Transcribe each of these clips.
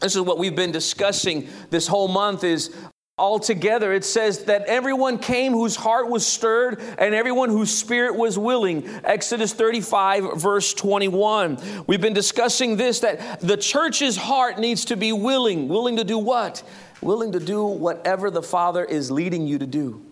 This is what we've been discussing this whole month is altogether. It says that everyone came whose heart was stirred and everyone whose spirit was willing. Exodus 35 verse 21. We've been discussing this, that the church's heart needs to be willing. Willing to do what? Willing to do whatever the Father is leading you to do.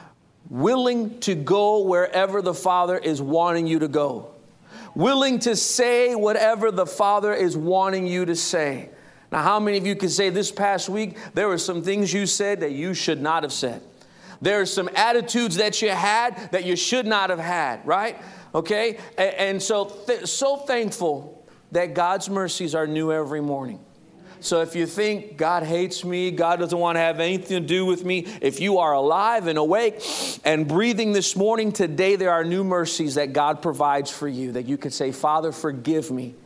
Willing to go wherever the Father is wanting you to go. Willing to say whatever the Father is wanting you to say. Now, how many of you can say this past week, there were some things you said that you should not have said? There are some attitudes that you had that you should not have had, right? Okay? And so thankful that God's mercies are new every morning. So if you think God hates me, God doesn't want to have anything to do with me, if you are alive and awake and breathing this morning, today there are new mercies that God provides for you, that you can say, Father, forgive me.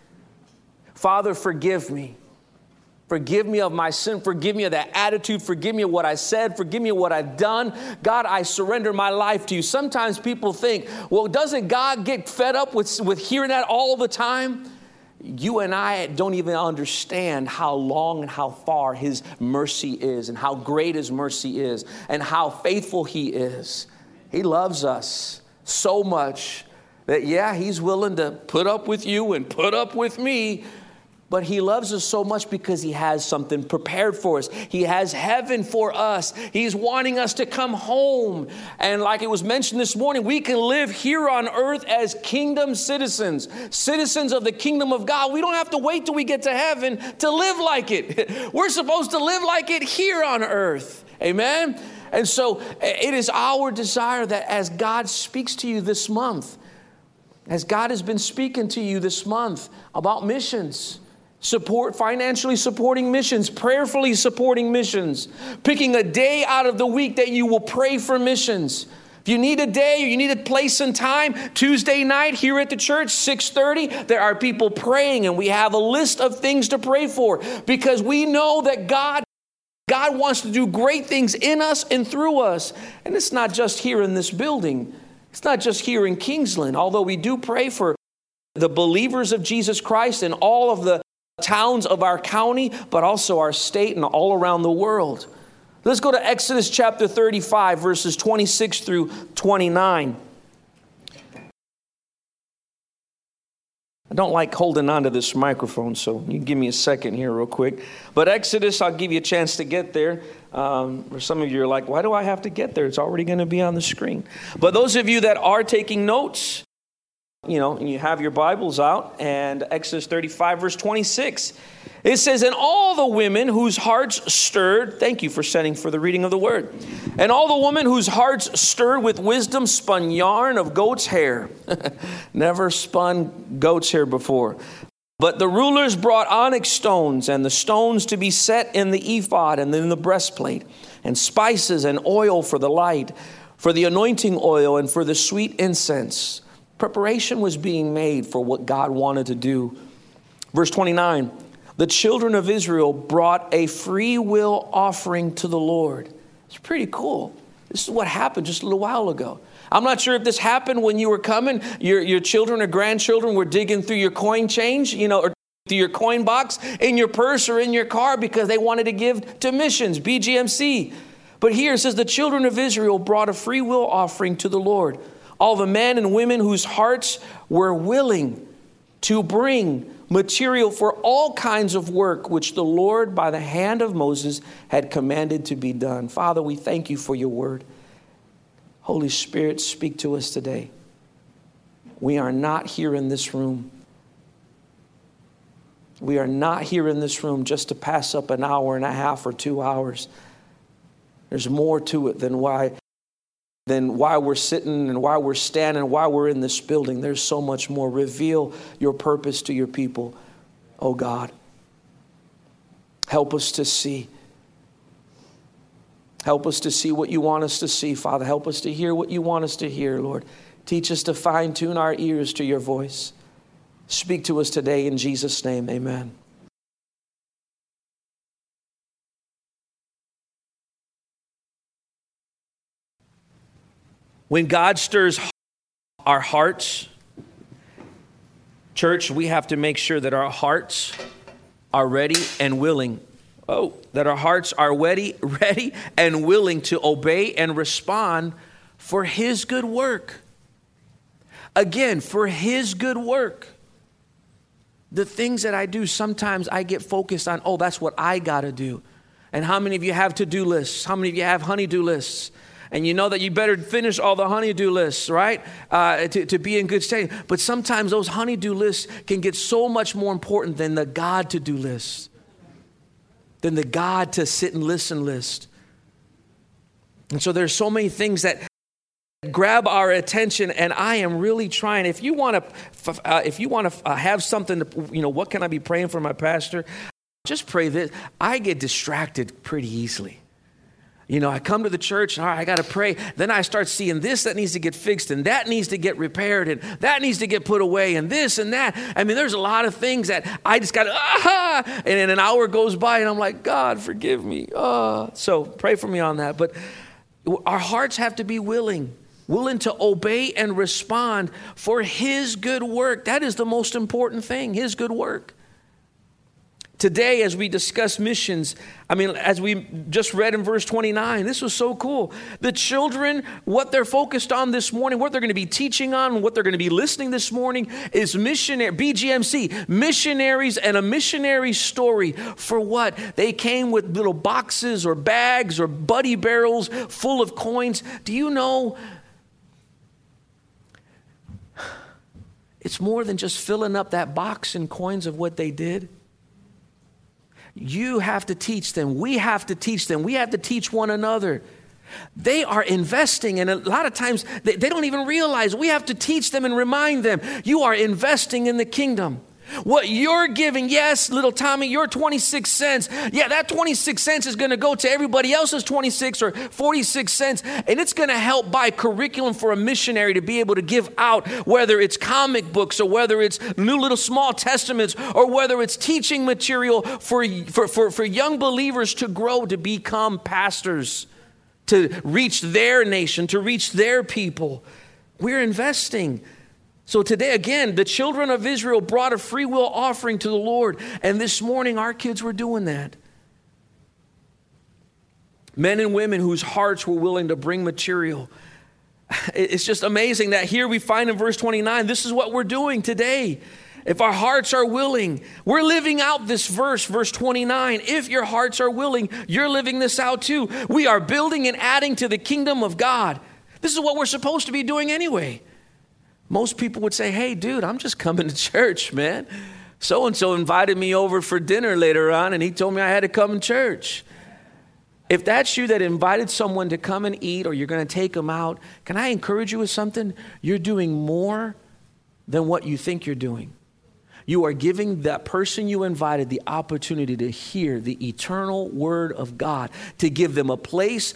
Father, forgive me. Forgive me of my sin. Forgive me of that attitude. Forgive me of what I said. Forgive me of what I've done. God, I surrender my life to you. Sometimes people think, well, doesn't God get fed up with hearing that all the time? You and I don't even understand how long and how far His mercy is and how great His mercy is and how faithful He is. He loves us so much that, yeah, He's willing to put up with you and put up with me. But He loves us so much because He has something prepared for us. He has heaven for us. He's wanting us to come home. And like it was mentioned this morning, we can live here on earth as kingdom citizens, citizens of the kingdom of God. We don't have to wait till we get to heaven to live like it. We're supposed to live like it here on earth. Amen? And so it is our desire that as God speaks to you this month, as God has been speaking to you this month about missions, financially supporting missions, prayerfully supporting missions, picking a day out of the week that you will pray for missions. If you need a day or you need a place and time, Tuesday night here at the church, 6:30, there are people praying and we have a list of things to pray for because we know that God wants to do great things in us and through us. And it's not just here in this building. It's not just here in Kingsland, although we do pray for the believers of Jesus Christ in all of the towns of our county, but also our state and all around the world. Let's go to Exodus chapter 35, verses 26 through 29. I don't like holding on to this microphone, so you give me a second here real quick. But Exodus, I'll give you a chance to get there. For some of you are like, why do I have to get there? It's already going to be on the screen. But those of you that are taking notes, and you have your Bibles out, and Exodus 35, verse 26. It says, and all the women whose hearts stirred, thank you for sending for the reading of the word. And all the women whose hearts stirred with wisdom spun yarn of goat's hair. Never spun goat's hair before. But the rulers brought onyx stones and the stones to be set in the ephod and in the breastplate, and spices and oil for the light, for the anointing oil and for the sweet incense. Preparation was being made for what God wanted to do. Verse 29, the children of Israel brought a free will offering to the Lord. It's pretty cool. This is what happened just a little while ago. I'm not sure if this happened when you were coming. Your children or grandchildren were digging through your coin change, or through your coin box in your purse or in your car because they wanted to give to missions, BGMC. But here it says the children of Israel brought a free will offering to the Lord. All the men and women whose hearts were willing to bring material for all kinds of work, which the Lord, by the hand of Moses, had commanded to be done. Father, we thank you for your word. Holy Spirit, speak to us today. We are not here in this room. We are not here in this room just to pass up an hour and a half or 2 hours. There's more to it than why we're sitting and why we're standing, why we're in this building. There's so much more. Reveal your purpose to your people, oh God. Help us to see. Help us to see what you want us to see, Father. Help us to hear what you want us to hear, Lord. Teach us to fine-tune our ears to your voice. Speak to us today in Jesus' name, amen. When God stirs our hearts, church, we have to make sure that our hearts are ready and willing. Oh, that our hearts are ready and willing to obey and respond for his good work. Again, for his good work. The things that I do, sometimes I get focused on, oh, that's what I got to do. And how many of you have to-do lists? How many of you have honey-do lists? And you know that you better finish all the honey-do lists, right? To be in good state. But sometimes those honey-do lists can get so much more important than the God to-do list. Than the God to sit and listen list. And so there's so many things that grab our attention, and I am really trying. If you want to have something, what can I be praying for my pastor? Just pray this. I get distracted pretty easily. I come to the church, all right, I got to pray. Then I start seeing this that needs to get fixed, and that needs to get repaired, and that needs to get put away, and this and that. I mean, there's a lot of things that I just got to, and then an hour goes by, and I'm like, God, forgive me. So pray for me on that. But our hearts have to be willing to obey and respond for his good work. That is the most important thing, his good work. Today, as we discuss missions, as we just read in verse 29, this was so cool. The children, what they're focused on this morning, what they're going to be teaching on, what they're going to be listening this morning is BGMC, missionaries and a missionary story. For what? They came with little boxes or bags or buddy barrels full of coins. Do you know, it's more than just filling up that box and coins of what they did. You have to teach them. We have to teach them. We have to teach one another. They are investing, and a lot of times they don't even realize. We have to teach them and remind them, you are investing in the kingdom. What you're giving, yes, little Tommy, your 26 cents. Yeah, that 26 cents is going to go to everybody else's 26 or 46 cents. And it's going to help buy curriculum for a missionary to be able to give out, whether it's comic books or whether it's new little small testaments or whether it's teaching material for young believers to grow, to become pastors, to reach their nation, to reach their people. We're investing. So today, again, the children of Israel brought a free will offering to the Lord. And this morning, our kids were doing that. Men and women whose hearts were willing to bring material. It's just amazing that here we find in verse 29, this is what we're doing today. If our hearts are willing, we're living out this verse 29. If your hearts are willing, you're living this out too. We are building and adding to the kingdom of God. This is what we're supposed to be doing anyway. Most people would say, hey, dude, I'm just coming to church, man. So-and-so invited me over for dinner later on, and he told me I had to come to church. If that's you that invited someone to come and eat, or you're going to take them out, can I encourage you with something? You're doing more than what you think you're doing. You are giving that person you invited the opportunity to hear the eternal word of God, to give them a place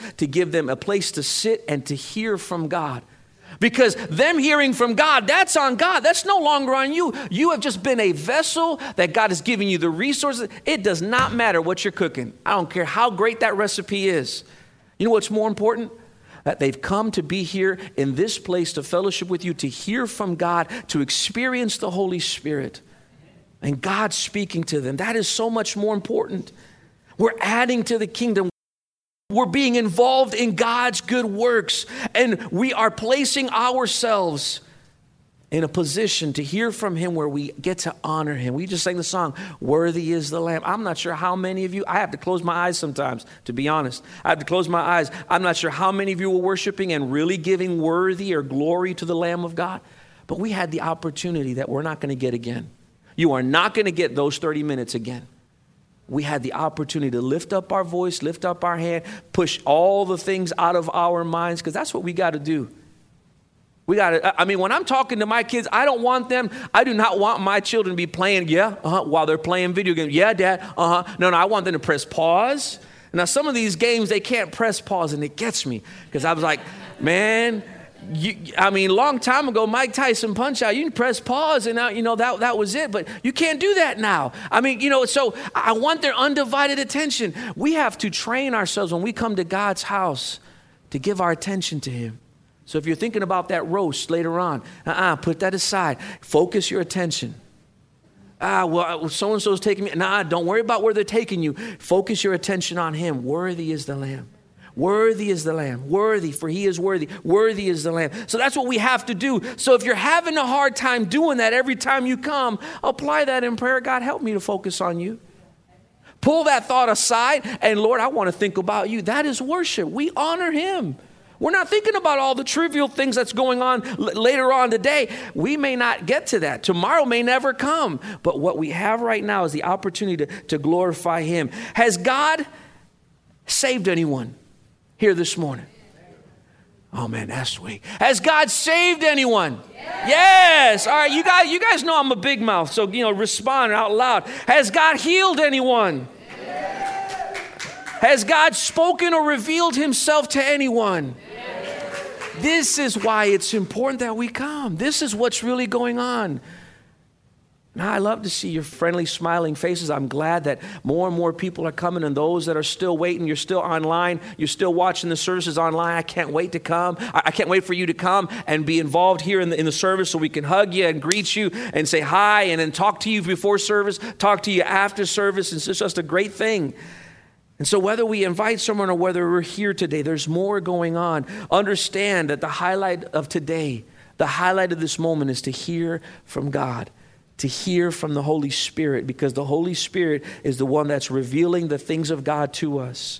to sit and to hear from God. Because them hearing from God, that's on God. That's no longer on you. You have just been a vessel that God is giving you the resources. It does not matter what you're cooking. I don't care how great that recipe is. You know what's more important? That they've come to be here in this place to fellowship with you, to hear from God, to experience the Holy Spirit. And God speaking to them. That is so much more important. We're adding to the kingdom. We're being involved in God's good works, and we are placing ourselves in a position to hear from him where we get to honor him. We just sang the song, Worthy is the Lamb. I'm not sure how many of you, I have to close my eyes sometimes, to be honest. I have to close my eyes. I'm not sure how many of you were worshiping and really giving worthy or glory to the Lamb of God, but we had the opportunity that we're not going to get again. You are not going to get those 30 minutes again. We had the opportunity to lift up our voice, lift up our hand, push all the things out of our minds, because that's what we got to do. When I'm talking to my kids, I do not want my children to be playing, while they're playing video games. Yeah, Dad, No, I want them to press pause. Now, some of these games, they can't press pause, and it gets me, because I was like, man, long time ago, Mike Tyson Punch-Out, you can press pause and now, that was it. But you can't do that now. So I want their undivided attention. We have to train ourselves when we come to God's house to give our attention to him. So if you're thinking about that roast later on, put that aside. Focus your attention. Well, so-and-so's taking me. Nah, don't worry about where they're taking you. Focus your attention on him. Worthy is the Lamb. Worthy is the Lamb. Worthy, for he is worthy. Worthy is the Lamb. So that's what we have to do. So if you're having a hard time doing that every time you come, apply that in prayer. God, help me to focus on you. Pull that thought aside, and Lord, I want to think about you. That is worship. We honor him. We're not thinking about all the trivial things that's going on later on today. We may not get to that. Tomorrow may never come. But what we have right now is the opportunity to glorify him. Has God saved anyone here this morning? Oh man, that's sweet. Has God saved anyone? Yes. All right, you guys know I'm a big mouth, so respond out loud. Has God healed anyone? Yes. Has God spoken or revealed himself to anyone? Yes. This is why it's important that we come. This is what's really going on. Now, I love to see your friendly, smiling faces. I'm glad that more and more people are coming, and those that are still waiting, you're still online, you're still watching the services online. I can't wait to come. I can't wait for you to come and be involved here in the service so we can hug you and greet you and say hi and then talk to you before service, talk to you after service. It's just a great thing. And so whether we invite someone or whether we're here today, there's more going on. Understand that the highlight of today, the highlight of this moment is to hear from God. To hear from the Holy Spirit, because the Holy Spirit is the one that's revealing the things of God to us.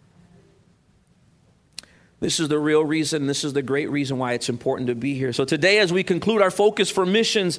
This is the real reason, this is the great reason why it's important to be here. So today, as we conclude our focus for missions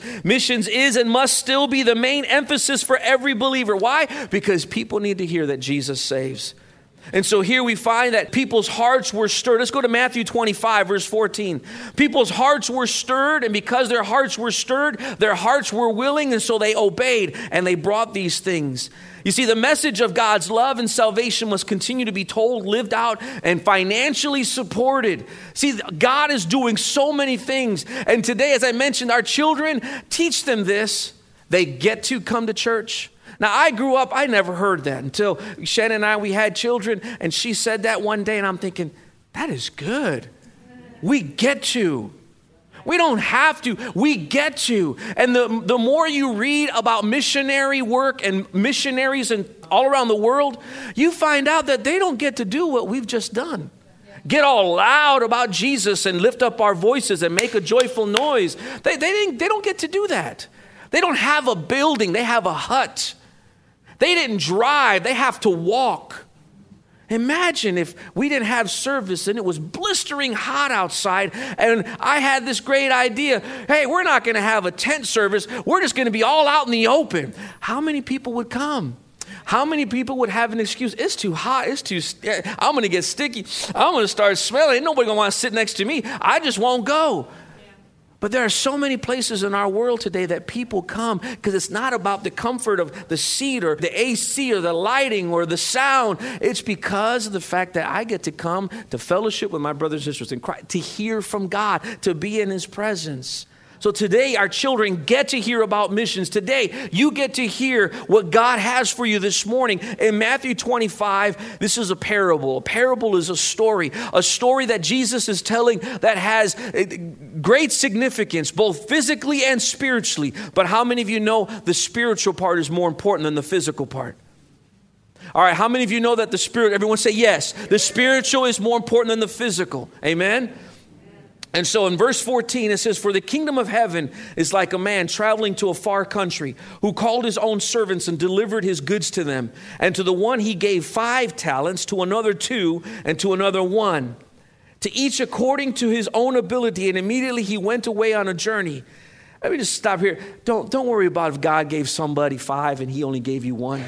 is and must still be the main emphasis for every believer. Why? Because people need to hear that Jesus saves. And so here we find that people's hearts were stirred. Let's go to Matthew 25, verse 14. People's hearts were stirred, and because their hearts were stirred, their hearts were willing, and so they obeyed, and they brought these things. You see, the message of God's love and salvation must continue to be told, lived out, and financially supported. See, God is doing so many things. And today, as I mentioned, our children, teach them this. They get to come to church. Now, I grew up, I never heard that until Shannon and we had children, and she said that one day, and I'm thinking, that is good. We get to. We don't have to. We get to. And the more you read about missionary work and missionaries and all around the world, you find out that they don't get to do what we've just done. Get all loud about Jesus and lift up our voices and make a joyful noise. They don't get to do that. They don't have a building. They have a hut. They didn't drive. They have to walk. Imagine if we didn't have service and it was blistering hot outside and I had this great idea. Hey, we're not going to have a tent service. We're just going to be all out in the open. How many people would come? How many people would have an excuse? It's too hot. I'm going to get sticky. I'm going to start smelling. Ain't nobody going to want to sit next to me. I just won't go. But there are so many places in our world today that people come because it's not about the comfort of the seat or the AC or the lighting or the sound. It's because of the fact that I get to come to fellowship with my brothers and sisters in Christ, to hear from God, to be in his presence. So today, our children get to hear about missions. Today, you get to hear what God has for you this morning. In Matthew 25, this is a parable. A parable is a story that Jesus is telling that has great significance, both physically and spiritually. But how many of you know the spiritual part is more important than the physical part? All right, how many of you know that the spirit, everyone say yes, the spiritual is more important than the physical? Amen? And so in verse 14, it says, "For the kingdom of heaven is like a man traveling to a far country who called his own servants and delivered his goods to them. And to the one he gave 5 talents, to another 2, and to another 1. To each according to his own ability. And immediately he went away on a journey." Let me just stop here. Don't worry about if God gave somebody 5 and he only gave you 1.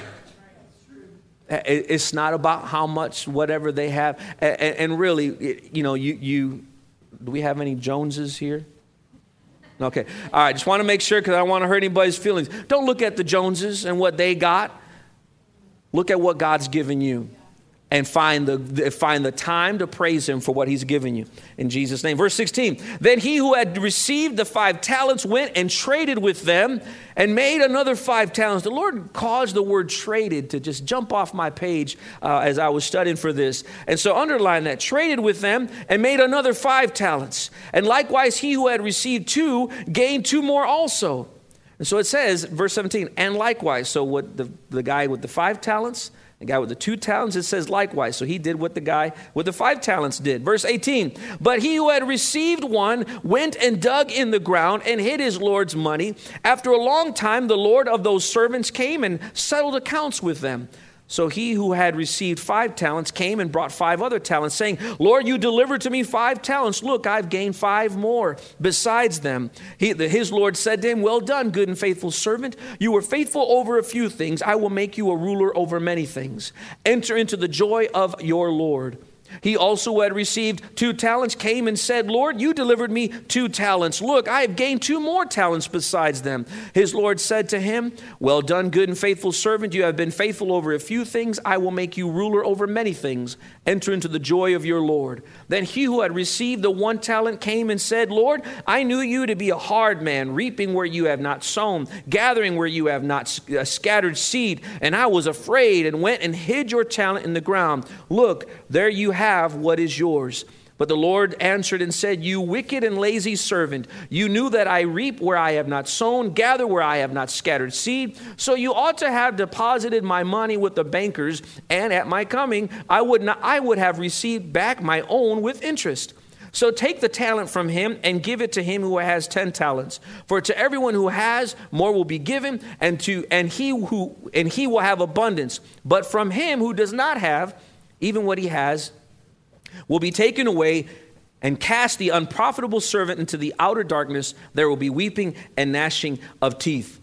It's not about how much, whatever they have. And really, do we have any Joneses here? Okay. All right. Just want to make sure because I don't want to hurt anybody's feelings. Don't look at the Joneses and what they got. Look at what God's given you and find the time to praise him for what he's given you in Jesus' name. Verse 16, "Then he who had received the 5 talents went and traded with them and made another 5 talents. The Lord caused the word traded to just jump off my page as I was studying for this. And so underline that. Traded with them and made another 5 talents. And likewise, he who had received 2 gained 2 more also. And so it says, verse 17, and likewise. So what the guy with the 5 talents, the guy with the 2 talents, it says likewise. So he did what the guy with the 5 talents did. Verse 18, but he who had received 1 went and dug in the ground and hid his Lord's money. After a long time, the Lord of those servants came and settled accounts with them. So he who had received 5 talents came and brought 5 other talents, saying, Lord, you delivered to me 5 talents. Look, I've gained 5 more besides them. His Lord said to him, well done, good and faithful servant. You were faithful over a few things. I will make you a ruler over many things. Enter into the joy of your Lord. He also who had received 2 talents came and said, Lord, you delivered me 2 talents. Look, I have gained 2 more talents besides them. His Lord said to him, well done, good and faithful servant. You have been faithful over a few things. I will make you ruler over many things. Enter into the joy of your Lord. Then he who had received the 1 talent came and said, Lord, I knew you to be a hard man, reaping where you have not sown, gathering where you have not scattered seed. And I was afraid and went and hid your talent in the ground. Look, there you have what is yours. But the Lord answered and said, you wicked and lazy servant, you knew that I reap where I have not sown, gather where I have not scattered seed. So you ought to have deposited my money with the bankers, and at my coming I would have received back my own with interest. So take the talent from him and give it to him who has 10 talents. For to everyone who has, more will be given, and he will have abundance. But from him who does not have, even what he has will be taken away. And cast the unprofitable servant into the outer darkness. There will be weeping and gnashing of teeth.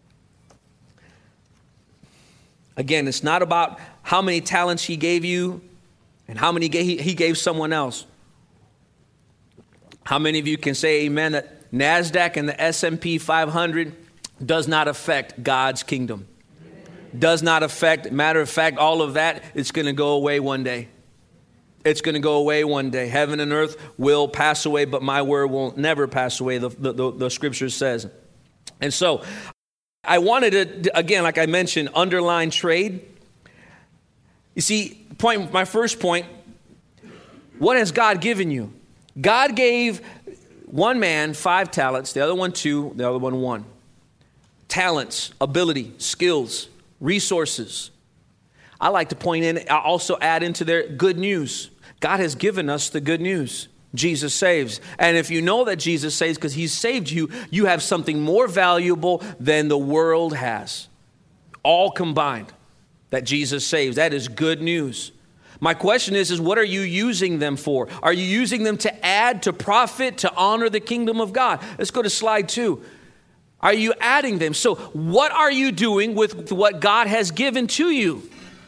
Again, it's not about how many talents he gave you and how many he gave someone else. How many of you can say amen that NASDAQ and the S&P 500 does not affect God's kingdom? Does not affect, matter of fact, all of that, it's going to go away one day. It's going to go away one day. Heaven and earth will pass away, but my word will never pass away, the scripture says. And so I wanted to, again, like I mentioned, underline trade. You see, my first point, what has God given you? God gave one man 5 talents, the other one 2, the other one 1. Talents, ability, skills, resources. I like to point in, I also add into there good news. God has given us the good news. Jesus saves. And if you know that Jesus saves because he's saved you, you have something more valuable than the world has. All combined that Jesus saves. That is good news. My question is what are you using them for? Are you using them to add, to profit, to honor the kingdom of God? Let's go to slide 2. Are you adding them? So what are you doing with what God has given to you?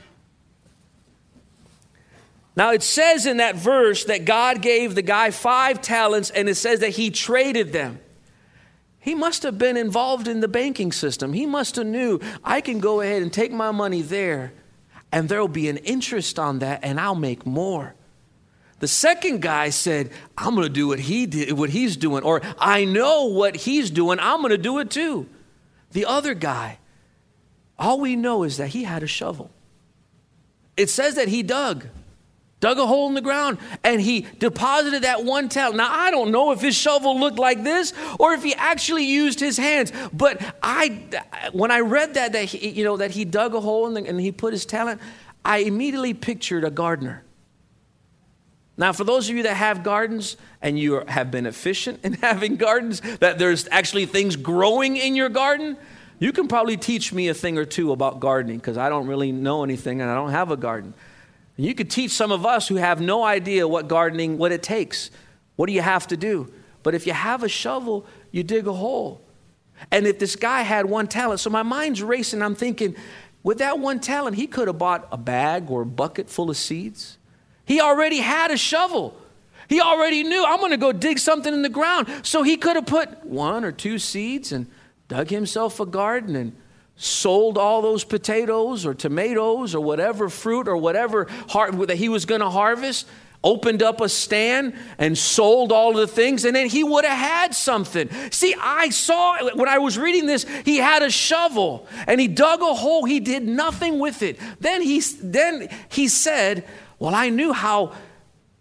Now it says in that verse that God gave the guy 5 talents and it says that he traded them. He must have been involved in the banking system. He must have knew I can go ahead and take my money there and there'll be an interest on that and I'll make more. The second guy said, I'm going to do what he's doing, or I know what he's doing, I'm going to do it too. The other guy, all we know is that he had a shovel. It says that he dug a hole in the ground and he deposited that 1 talent. Now, I don't know if his shovel looked like this or if he actually used his hands, but when I read that he dug a hole and he put his talent, I immediately pictured a gardener. Now, for those of you that have gardens and you have been efficient in having gardens, that there's actually things growing in your garden, you can probably teach me a thing or two about gardening because I don't really know anything and I don't have a garden. And you could teach some of us who have no idea what it takes. What do you have to do? But if you have a shovel, you dig a hole. And if this guy had 1 talent, so my mind's racing, I'm thinking, with that 1 talent, he could have bought a bag or a bucket full of seeds. He already had a shovel. He already knew, I'm going to go dig something in the ground. So he could have put 1 or 2 seeds and dug himself a garden and sold all those potatoes or tomatoes or whatever fruit or whatever that he was going to harvest, opened up a stand and sold all of the things, and then he would have had something. See, I saw, when I was reading this, he had a shovel and he dug a hole. He did nothing with it. Then he said, well, I knew how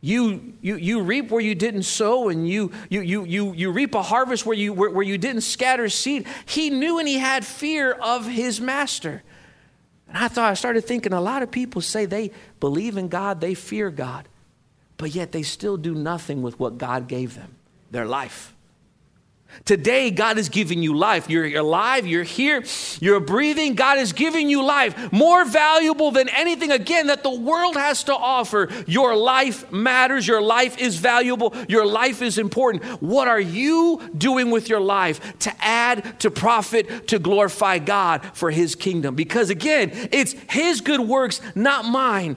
You reap where you didn't sow, and you reap a harvest where you didn't scatter seed. He knew, and he had fear of his master. And I started thinking, a lot of people say they believe in God, they fear God, but yet they still do nothing with what God gave them, their life. Today, God is giving you life. You're alive, you're here, you're breathing. God is giving you life, more valuable than anything, again, that the world has to offer. Your life matters. Your life is valuable. Your life is important. What are you doing with your life to add, to profit, to glorify God for his kingdom? Because again, it's his good works, not mine.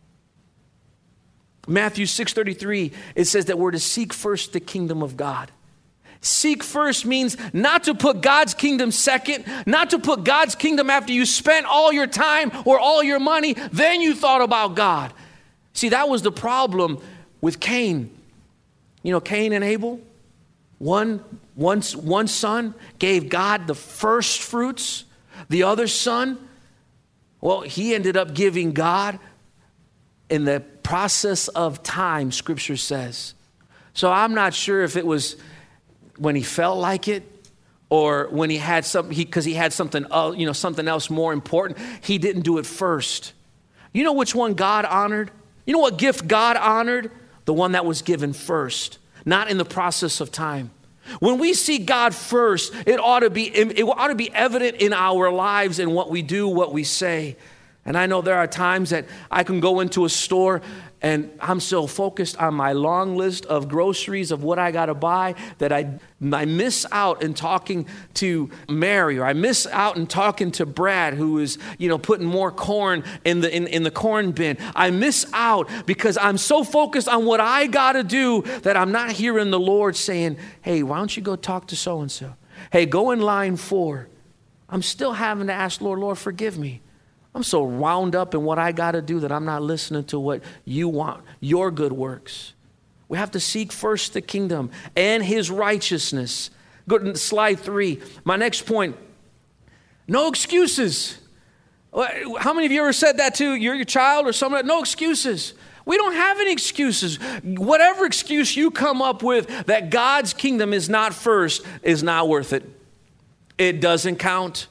Matthew 6:33, it says that we're to seek first the kingdom of God. Seek first means not to put God's kingdom second, not to put God's kingdom after you spent all your time or all your money, then you thought about God. See, that was the problem with Cain. You know, Cain and Abel, one son gave God the first fruits. The other son, well, he ended up giving God in the process of time, Scripture says. So I'm not sure if it was when he felt like it, or when he had something, because he had something else more important. He didn't do it first. You know which one God honored? You know what gift God honored? The one that was given first, not in the process of time. When we see God first, it ought to be evident in our lives and what we do, what we say. And I know there are times that I can go into a store and I'm so focused on my long list of groceries of what I got to buy that I miss out in talking to Mary, or I miss out in talking to Brad, who is, putting more corn in the corn bin. I miss out because I'm so focused on what I got to do that I'm not hearing the Lord saying, hey, why don't you go talk to so-and-so? Hey, go in line 4. I'm still having to ask Lord, forgive me. I'm so wound up in what I got to do that I'm not listening to what you want, your good works. We have to seek first the kingdom and his righteousness. Go to slide 3. My next point, no excuses. How many of you ever said that to your child or someone? No excuses. We don't have any excuses. Whatever excuse you come up with that God's kingdom is not first is not worth it. It doesn't count.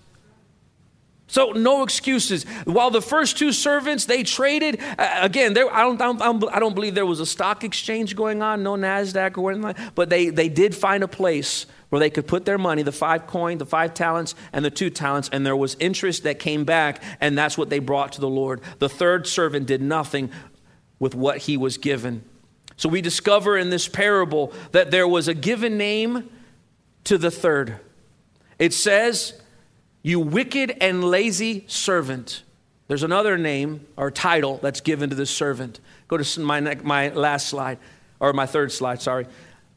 So no excuses. While the first 2 servants, they traded, again, I don't believe there was a stock exchange going on, no NASDAQ or anything like that, but they did find a place where they could put their money, the 5 coin, the 5 talents, and the 2 talents, and there was interest that came back, and that's what they brought to the Lord. The third servant did nothing with what he was given. So we discover in this parable that there was a given name to the third. It says, you wicked and lazy servant. There's another name or title that's given to this servant. Go to my last slide, or my third slide, sorry.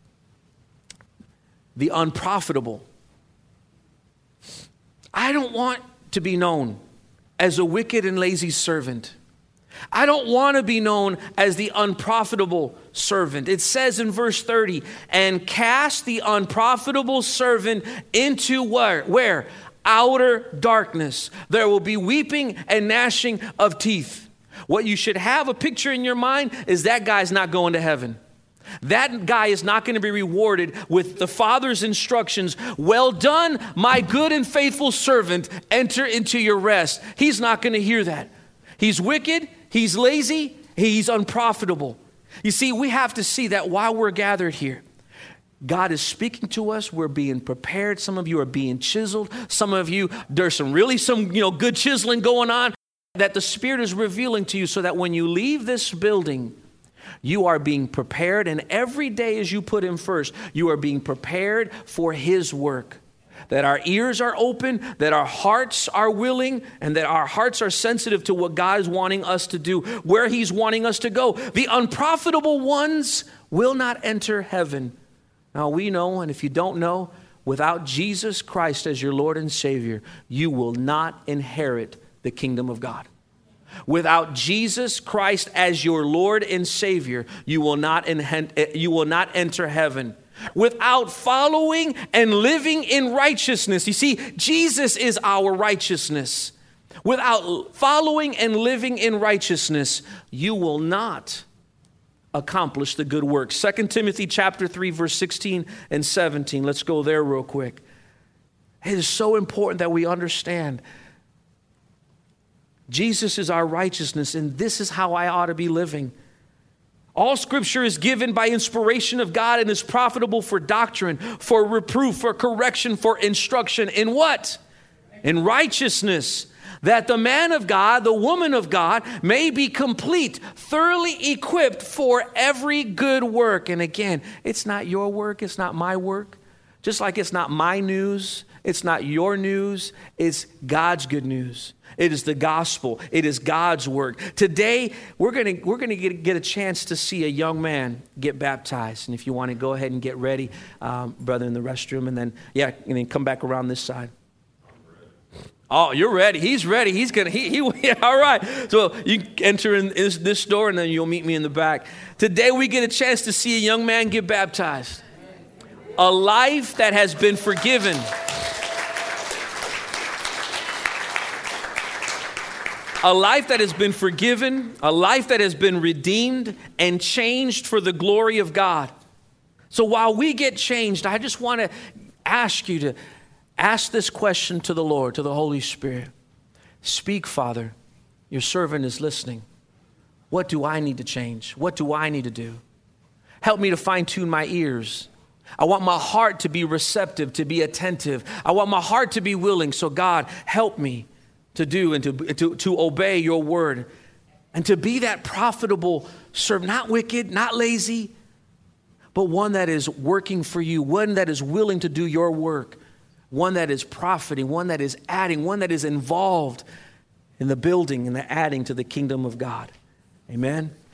The unprofitable. I don't want to be known as a wicked and lazy servant. I don't want to be known as the unprofitable servant. It says in verse 30, and cast the unprofitable servant into where? Outer darkness. There will be weeping and gnashing of teeth. What you should have a picture in your mind is that guy's not going to heaven. That guy is not going to be rewarded with the Father's instructions. Well done, my good and faithful servant. Enter into your rest. He's not going to hear that. He's wicked. He's lazy. He's unprofitable. You see, we have to see that while we're gathered here, God is speaking to us. We're being prepared. Some of you are being chiseled. Some of you, there's some good chiseling going on that the Spirit is revealing to you so that when you leave this building, you are being prepared. And every day as you put him first, you are being prepared for his work. That our ears are open, that our hearts are willing, and that our hearts are sensitive to what God is wanting us to do, where he's wanting us to go. The unprofitable ones will not enter heaven. Now we know, and if you don't know, without Jesus Christ as your Lord and Savior, you will not inherit the kingdom of God. Without Jesus Christ as your Lord and Savior, you will not enter heaven. Without following and living in righteousness. You see, Jesus is our righteousness. Without following and living in righteousness, you will not accomplish the good work. 2 Timothy chapter 3, verse 16 and 17. Let's go there real quick. It is so important that we understand Jesus is our righteousness, and this is how I ought to be living. All Scripture is given by inspiration of God and is profitable for doctrine, for reproof, for correction, for instruction. In what? In righteousness, that the man of God, the woman of God, may be complete, thoroughly equipped for every good work. And again, it's not your work, it's not my work. Just like it's not my news, it's not your news, it's God's good news. It is the gospel. It is God's work. Today, we're going to get a chance to see a young man get baptized. And if you want to go ahead and get ready, brother, in the restroom, and then come back around this side. Oh, you're ready. He's ready. He's going to, all right. So you enter in this door, and then you'll meet me in the back. Today, we get a chance to see a young man get baptized. A life that has been forgiven. A life that has been forgiven, a life that has been redeemed and changed for the glory of God. So while we get changed, I just want to ask you to ask this question to the Lord, to the Holy Spirit. Speak, Father. Your servant is listening. What do I need to change? What do I need to do? Help me to fine-tune my ears. I want my heart to be receptive, to be attentive. I want my heart to be willing. So God, help me to do and to obey your word and to be that profitable servant, not wicked, not lazy, but one that is working for you, one that is willing to do your work, one that is profiting, one that is adding, one that is involved in the building and the adding to the kingdom of God. Amen.